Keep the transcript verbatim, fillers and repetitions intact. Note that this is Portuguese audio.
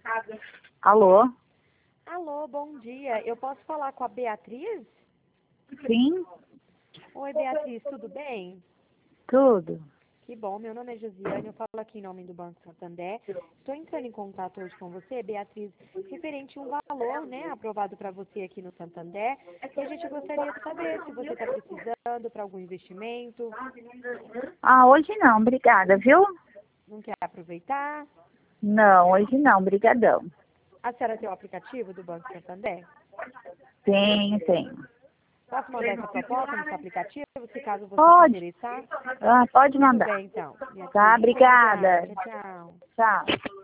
Alô? Alô, bom dia. Eu posso falar com a Beatriz? Sim, Oi, Beatriz, tudo bem? tudo. Que bom, meu nome é Josiane, eu falo aqui em nome do Banco Santander. Estou entrando em contato hoje com você, Beatriz, referente a um valor, né, aprovado para você aqui no Santander. E a gente gostaria de saber se você está precisando para algum investimento, Ah, hoje não, obrigada, viu? não quer aproveitar. Não, hoje não, brigadão. A senhora tem o aplicativo do Banco Santander? Tenho, tenho. Posso mandar essa proposta no seu aplicativo, se caso você se Pode. interessar? Ah, pode Tudo mandar. bem, então. Beatriz. Tá, Muito obrigada. Tchau, tchau. Tchau.